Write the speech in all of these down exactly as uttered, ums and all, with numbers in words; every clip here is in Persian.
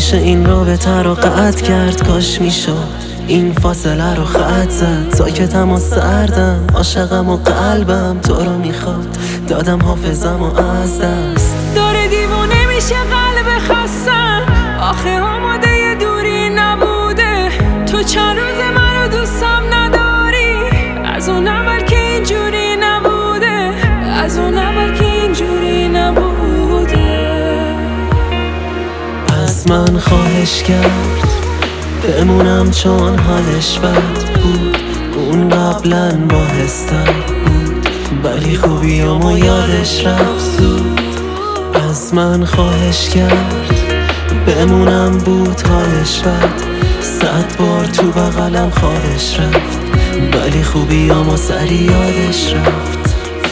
میشه این رابطه رو قطع کرد، کاش میشد این فاصله رو خط زد. ساکتم و سردم، عاشقم و قلبم تو رو میخواد، دادم حافظم و از دست داره دیوونه میشه قلب خستم. آخه آماده دوری نبوده، تو چند روز منو دوستم نداری. از اون اول که اینجوری نبوده، از اون اول که اینجوری نبوده. از من خواهش کرد بمونم چون حالش بد بود. اون قبلا باحث‌تر بود ولی خوبیامو یادش رفت زود. از من خواهش کرد بمونم بود حالش بد. صد بار تو بغلم خواهش رفت ولی خوبیامو سری یادش رفت.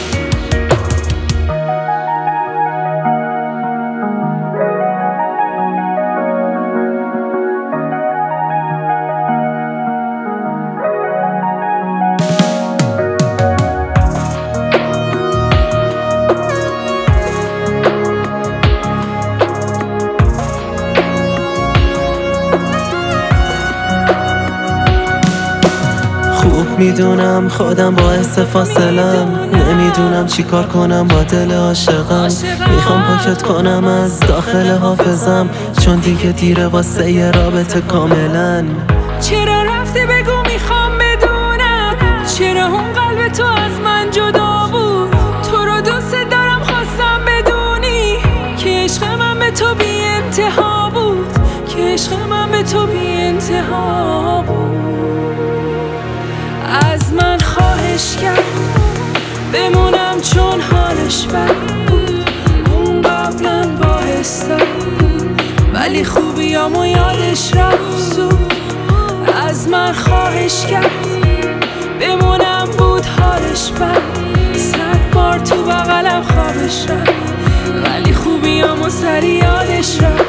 خوب میدونم خودم باعث فاصلم، نمیدونم چی کار کنم با دل عاشقم. میخوام پاکت کنم از داخل حافظم، چون دیگه دیره واسه یه رابطه کاملا. چرا رفتی بگو میخوام بدونم، چرا اون قلب تو از من جدا بود. تو رو دوست دارم خواستم بدونی که عشق من به تو بی انتها بود، که عشق من به تو بی انتها بود. از من خواهش کرد بمونم چون حالش بد بود. اون قبلا باحث‌تر بود ولی خوبیامو یادش رفت زود. از من خواهش کرد بمونم بود حالش بد. صد بار تو بغلم خوابش رفت ولی خوبیامو سری یادش رفت.